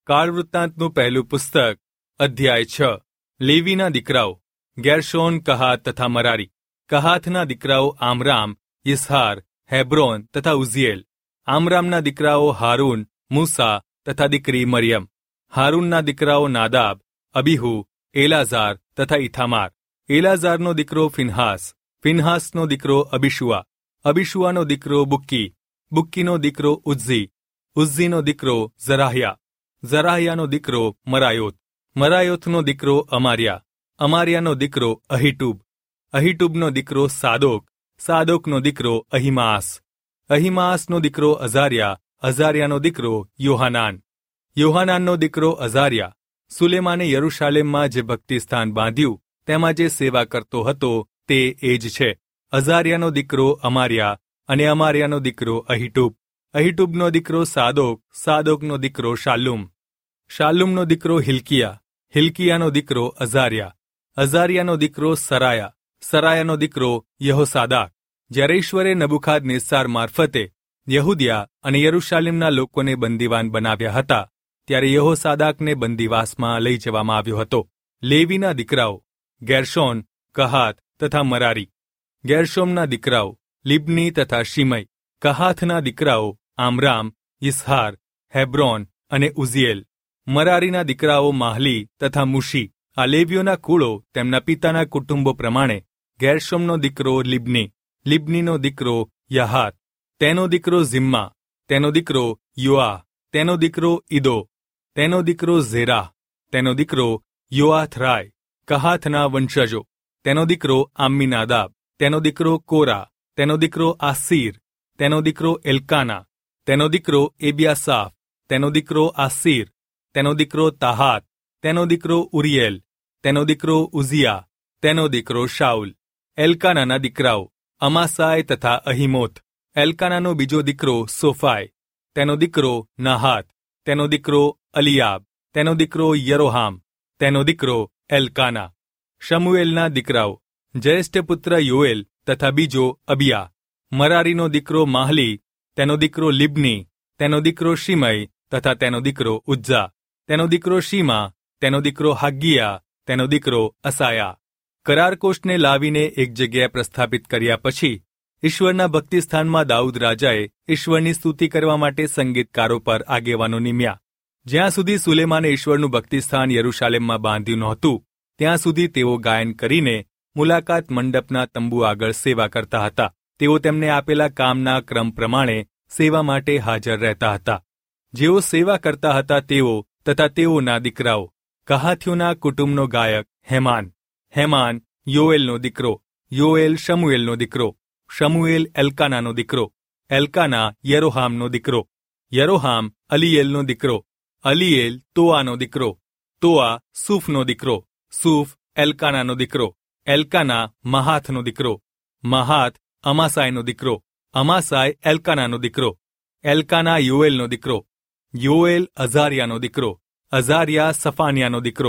કાળવૃત્તાંતનું પહેલું પુસ્તક અધ્યાય 6. લેવીના દીકરાઓ ગેર્શોન, કહાત તથા મરારી. કહાતના દીકરાઓ આમરામ, યિસહાર, હેબ્રોન તથા ઉઝીએલ. આમરામના દીકરાઓ હારૂન, મૂસા તથા દીકરી મરિયમ. હારૂનના દીકરાઓ નાદાબ, અબીહુ, એલાઝાર તથા ઇથામાર. એલાઝારનો દીકરો ફિનહાસ, ફિનહાસનો દીકરો અબીશુઆ, અબીશુઆનો દીકરો બુક્કી, બુક્કીનો દીકરો ઉઝ્ઝી, ઉઝ્ઝીનો દીકરો ઝરાહ્યા, ઝરાહ્યાનો દીકરો મરાયોત, મરાયોથનો દીકરો અમાર્યા, અમાર્યાનો દીકરો અહીટૂબ, અહીટૂબનો દીકરો સાદોક, સાદોકનો દીકરો અહીમાસ, અહીમાસનો દીકરો અઝાર્યા, અઝાર્યાનો દીકરો યોહાનાન, યોહાનાનનો દીકરો અઝાર્યા. સુલેમાને યરૂશાલેમમાં જે ભક્તિસ્થાન બાંધ્યું તેમાં જે સેવા કરતો હતો તે એ જ છે. અઝાર્યાનો દીકરો અમાર્યા અને અમાર્યાનો દીકરો અહીટૂબ, અહીટૂબનો દીકરો સાદોક, સાદોકનો દીકરો શાલ્લુમ, શાલ્લુમનો દીકરો હિલ્કિયા, હિલ્કિયાનો દીકરો અઝાર્યા, અઝાર્યાનો દીકરો સરાયા, સરાયાનો દીકરો યહોસાદાક. જ્યારે ઈશ્વરે નબુખાદનેસ્સાર મારફતે યહૂદિયા અને યરૂશાલેમના લોકોને બંદીવાન બનાવ્યા હતા ત્યારે યહોસાદાકને બંદીવાસમાં લઈ જવામાં આવ્યો હતો. લેવીના દીકરાઓ ગેર્શોન, કહાત તથા મરારી. ગેર્શોમના દીકરાઓ લિબ્ની તથા શિમઈ. કહાથના દીકરાઓ આમરામ, યિસહાર, હેબ્રોન અને ઉઝીએલ. મરારીના દીકરાઓ માહલી તથા મુશી. આ લેવીઓના કુળો તેમના પિતાના કુટુંબો પ્રમાણે. ગેર્શોમનો દીકરો લિબ્ની, લિબ્નીનો દીકરો યાહાત, તેનો દીકરો ઝિમ્મા, તેનો દીકરો યોઆ, તેનો દીકરો ઈદો, તેનો દીકરો ઝેરાહ, તેનો દીકરો યોઆથરાય. કહાથના વંશજો. તેનો દીકરો આમ્મીનાદાબ, તેનો દીકરો કોરા, તેનો દીકરો આસીર, તેનો દીકરો એલ્કાના, તેનો દીકરો એબ્યાસાફ, તેનો દીકરો આસીર, તેનો દીકરો તાહાત, તેનો દીકરો ઉરિયેલ, તેનો દીકરો ઉઝિયા, તેનો દીકરો શાઉલ. એલ્કાનાના દીકરાઓ અમાસાય તથા અહીમોથ. એલ્કાનાનો બીજો દીકરો સોફાય, તેનો દીકરો નાહાત, તેનો દીકરો અલિયાબ, તેનો દીકરો યરોહામ, તેનો દીકરો એલ્કાના. શમુએલના દીકરાઓ જ્યેષ્ઠ પુત્ર યોએલ તથા બીજો અબિયા. મરારીનો દીકરો માહલી, તેનો દીકરો લિબ્ની, તેનો દીકરો શિમઈ તથા તેનો દીકરો ઉજ્જા, તેનો દીકરો શીમા, તેનો દીકરો હાગ્ગિયા, તેનો દીકરો અસાયા. કરારકોશને લાવીને એક જગ્યાએ પ્રસ્થાપિત કર્યા પછી ઈશ્વરના ભક્તિસ્થાનમાં દાઉદ રાજાએ ઈશ્વરની સ્તુતિ કરવા માટે સંગીતકારો પર આગેવાનો નિમ્યા. જ્યાં સુધી સુલેમાને ઈશ્વરનું ભક્તિસ્થાન યરૂશાલેમમાં બાંધ્યું નહોતું ત્યાં સુધી તેઓ ગાયન કરીને મુલાકાત મંડપના તંબુ આગળ સેવા કરતા હતા. તેઓ તેમને આપેલા કામના ક્રમ પ્રમાણે સેવા માટે હાજર રહેતા હતા. જેઓ સેવા કરતા હતા તેઓ તથા તેઓના દીકરાઓ. કહાથીઓના કુટુંબનો ગાયક હેમાન. હેમાન યોએલનો દીકરો, યોએલ શમુએલનો દીકરો, શમુએલ એલ્કાનાનો દીકરો, એલ્કાના યરોહામનો દીકરો, યરોહામ અલીએલનો દીકરો, અલીએલ તોઆનો દીકરો, તોઆ સૂફનો દીકરો, સૂફ એલ્કાનાનો દીકરો, એલ્કાના મહાથનો દીકરો, મહાથ અમાસાયનો દીકરો, અમાસાય એલ્કાનાનો દીકરો, એલ્કાના યોએલનો દીકરો, યોએલ અઝારિયાનો દીકરો, અઝારિયા સફાનિયાનો દીકરો,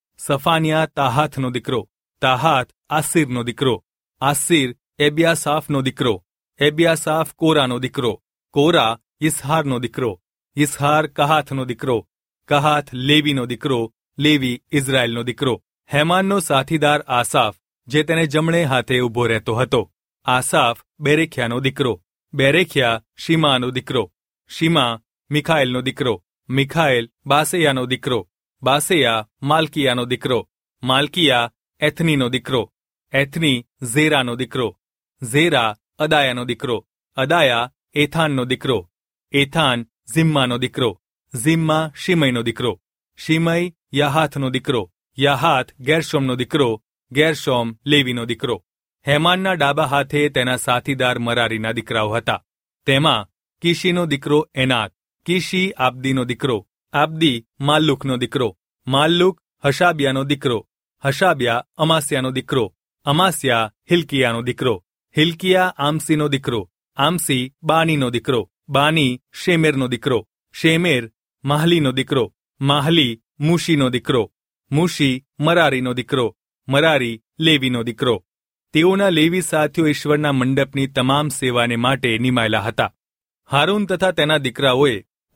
સફાનિયા તાહાથનો દીકરો, તાહાથ આસીરનો દીકરો, આસીર એબ્યાસાફનો દીકરો, એબ્યાસાફ કોરાનો દીકરો, કોરા યિસહારનો દીકરો, યિસહાર કહાથનો દીકરો, કહાથ લેવીનો દીકરો, લેવી ઇઝરાયેલનો દીકરો. હેમાનનો સાથીદાર આસાફ જે તેને જમણે હાથે ઊભો રહેતો હતો. આસાફ બેરેખ્યાનો દીકરો, બેરેખ્યા શીમાનો દીકરો, શીમા મિખાએલનો દીકરો, મિખાએલ બાસેયાનો દીકરો, બાસેયા માલ્કિયાનો દીકરો, માલ્કિયા એથનીનો દીકરો, એથની ઝેરાનો દીકરો, ઝેરા અદાયાનો દીકરો, અદાયા એથાનનો દીકરો, એથાન ઝિમ્માનો દીકરો, ઝિમ્મા શિમઈનો દીકરો, શિમઈ યાહાથનો દીકરો, યાહાથ ગેર્શોમનો દીકરો, ગેર્શોમ લેવીનો દીકરો. હેમાનના ડાબા હાથે તેના સાથીદાર મરારીના દીકરાઓ હતા. તેમાં કીશીનો દીકરો એનાત, કીશી આબ્દીનો દીકરો, આબ્દી માલ્લુકનો દીકરો, માલ્લુક હશાબ્યાનો દીકરો, હશાબ્યા અમાસ્યાનો દીકરો, અમાસ્યા હિલ્કિયાનો દીકરો, હિલ્કિયા આમસીનો દીકરો, આમસી બાનીનો દીકરો, બાની શેમેરનો દીકરો, શેમેર માહલીનો દીકરો, માહલી મૂશીનો દીકરો, મૂશી મરારીનો દીકરો, મરારી લેવીનો દીકરો. તેઓના લેવી સાથીઓ ઈશ્વરના મંડપની તમામ સેવાને માટે નિમાયેલા હતા. હારૂન તથા તેના દીકરાઓએ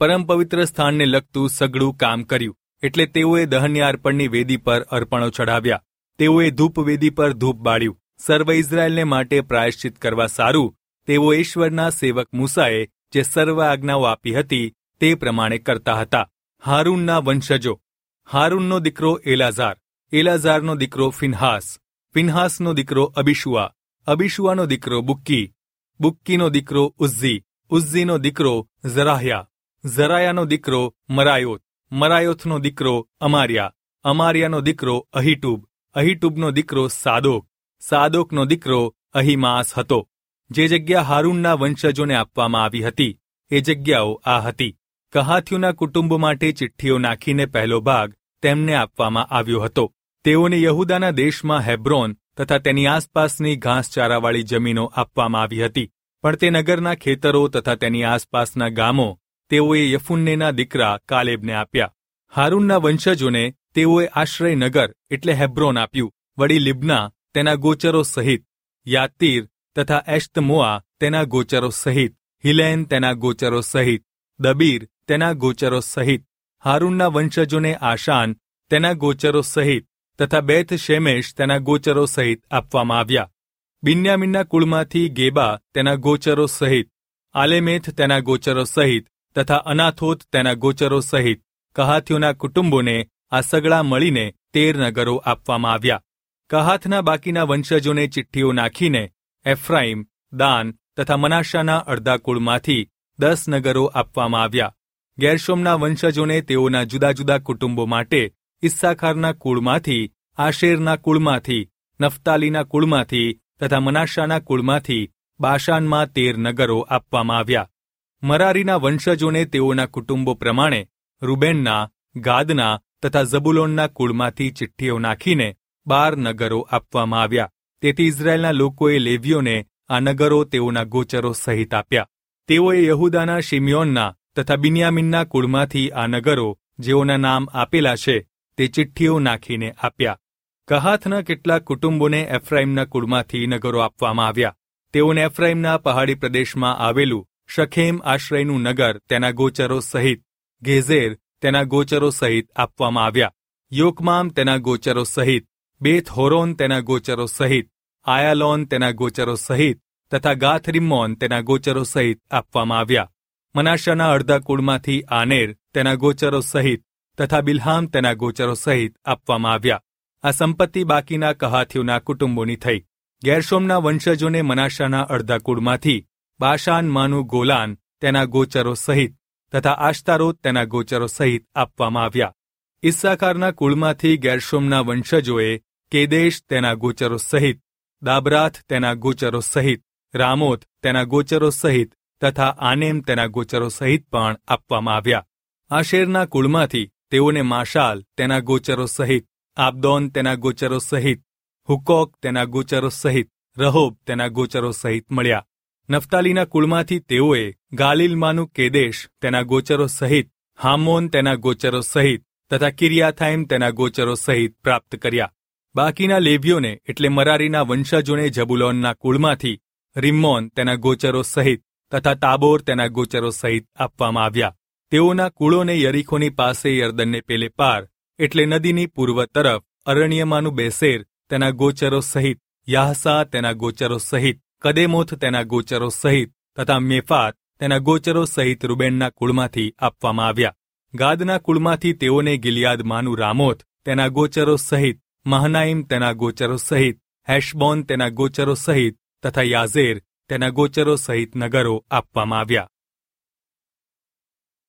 પરમ પવિત્ર સ્થાનને લગતું સઘળું કામ કર્યું. એટલે તેઓએ દહન્ય અર્પણની વેદી પર અર્પણો ચઢાવ્યા. તેઓએ ધૂપવેદી પર ધૂપ બાળ્યું. સર્વ ઇઝરાયેલને માટે પ્રાયશ્ચિત કરવા સારું તેઓ ઈશ્વરના સેવક મૂસાએ જે સર્વ આજ્ઞાઓ આપી હતી તે પ્રમાણે કરતા હતા. હારૂનના વંશજો. હારૂનનો દીકરો એલાઝાર, એલાઝારનો દીકરો ફિનહાસ, ફિનહાસનો દીકરો અબીશુઆ, અબીશુઆનો દીકરો બુક્કી, બુક્કીનો દીકરો ઉઝ્ઝી, ઉઝ્ઝીનો દીકરો ઝરાહ્યા, ઝરાયાનો દીકરો મરાયોત, મરાયોથનો દીકરો અમાર્યા, અમાર્યાનો દીકરો અહીટૂબ, અહીટૂબનો દીકરો સાદોક, સાદોકનો દીકરો અહીમાસ હતો. જે જગ્યા હારૂનના વંશજોને આપવામાં આવી હતી એ જગ્યાઓ આ હતી. કહાથીઓના કુટુંબો માટે ચિઠ્ઠીઓ નાખીને પહેલો ભાગ તેમને આપવામાં આવ્યો હતો. તેઓને યહૂદાના દેશમાં હેબ્રોન તથા તેની આસપાસની ઘાસચારાવાળી જમીનો આપવામાં આવી હતી. પણ તે નગરના ખેતરો તથા તેની આસપાસના ગામો તેઓએ યફુન્નેના દીકરા કાલેબને આપ્યા. હારૂનના વંશજોને તેઓએ આશ્રયનગર એટલે હેબ્રોન આપ્યું. વળી લિબ્ના તેના ગોચરો સહિત, યાતીર તથા એશ્તમોઆ તેના ગોચરો સહિત, હિલેન તેના ગોચરો સહિત, દબીર તેના ગોચરો સહિત. હારૂનના વંશજોને આશાન તેના ગોચરો સહિત તથા બેથ શેમેશ તેના ગોચરો સહિત આપવામાં આવ્યા. બિન્યામીનના કુળમાંથી ગેબા તેના ગોચરો સહિત, આલેમેથ તેના ગોચરો સહિત તથા અનાથોત તેના ગોચરો સહિત કહાથીઓના કુટુંબોને આ સગળા મળીને 13 નગરો આપવામાં આવ્યા. કહાથના બાકીના વંશજોને ચિઠ્ઠીઓ નાખીને એફ્રાઈમ, દાન તથા મનાશાના અડધા કુળમાંથી 10 નગરો આપવામાં આવ્યા. ગેર્શોમના વંશજોને તેઓના જુદા જુદા કુટુંબો માટે ઇસ્સાખારના કુળમાંથી, આશેરના કુળમાંથી, નફતાલીના કુળમાંથી તથા મનાશાના કુળમાંથી બાશાનમાં 13 નગરો આપવામાં આવ્યા. મરારીના વંશજોને તેઓના કુટુંબો પ્રમાણે રૂબેનના, ગાદના તથા ઝબુલોનના કુળમાંથી ચિઠ્ઠીઓ નાખીને 12 નગરો આપવામાં આવ્યા. તેથી ઇઝરાયેલના લોકોએ લેવીઓને આ નગરો તેઓના ગોચરો સહિત આપ્યા. તેઓએ યહૂદાના શિમ્યોનના તથા બિન્યામીનના કુળમાંથી આ નગરો જેઓના નામ આપેલા છે તે ચિઠ્ઠીઓ નાખીને આપ્યા. કહાથના કેટલાક કુટુંબોને એફ્રાઈમના કુળમાંથી નગરો આપવામાં આવ્યા. તેઓને એફ્રાઈમના પહાડી પ્રદેશમાં આવેલું શખેમ આશ્રયનું નગર તેના ગોચરો સહિત, ગેઝેર તેના ગોચરો સહિત આપવામાં આવ્યા. યોકમામ તેના ગોચરો સહિત, બેથ હોરોન તેના ગોચરો સહિત, આયાલોન તેના ગોચરો સહિત તથા ગાથરિમ્મોન તેના ગોચરો સહિત આપવામાં આવ્યા. મનાશાના અડધા કુળમાંથી આનેર તેના ગોચરો સહિત તથા બિલ્હામ તેના ગોચરો સહિત આપવામાં આવ્યા. આ સંપત્તિ બાકીના કહાથીઓના કુટુંબોની થઈ. ગેર્શોમના વંશજોને મનાશાના અડધા કુળમાંથી બાશાનમાંનું ગોલાન તેના ગોચરો સહિત તથા આશ્તારોત તેના ગોચરો સહિત આપવામાં આવ્યા. ઇસ્સાખારના કુળમાંથી ગેર્શોમના વંશજોએ કેદેશ તેના ગોચરો સહિત, દાબરાથ તેના ગોચરો સહિત, રામોત તેના ગોચરો સહિત તથા આનેમ તેના ગોચરો સહિત પણ આપવામાં આવ્યા. આશેરના કુળમાંથી તેઓને માશાલ તેના ગોચરો સહિત, આબદોન તેના ગોચરો સહિત, હુકોક તેના ગોચરો સહિત, રહોબ તેના ગોચરો સહિત મળ્યા. નફતાલીના કુળમાંથી તેઓએ ગાલિલમાંનું કેદેશ તેના ગોચરો સહિત, હામોન તેના ગોચરો સહિત તથા કિરિયાથાઈમ તેના ગોચરો સહિત પ્રાપ્ત કર્યા. બાકીના લેવીઓને એટલે મરારીના વંશજોને ઝબુલોનના કુળમાંથી રિમ્મોન તેના ગોચરો સહિત તથા તાબોર તેના ગોચરો સહિત આપવામાં આવ્યા. તેઓના કુળોને યરીખોની પાસે યર્દનને પેલે પાર એટલે નદીની પૂર્વ તરફ અરણ્યમાંનું બેસેર તેના ગોચરો સહિત, યાહસા તેના ગોચરો સહિત, કદેમોથ તેના ગોચરો સહિત તથા મેફાત તેના ગોચરો સહિત રૂબેનના કુળમાંથી આપવામાં આવ્યા. ગાદના કુળમાંથી તેઓને ગિલિયાદમાંનું રામોથ તેના ગોચરો સહિત, મહનાઈમ તેના ગોચરો સહિત, હેશબોન તેના ગોચરો સહિત તથા યાઝેર તેના ગોચરો સહિત નગરો આપવામાં આવ્યા.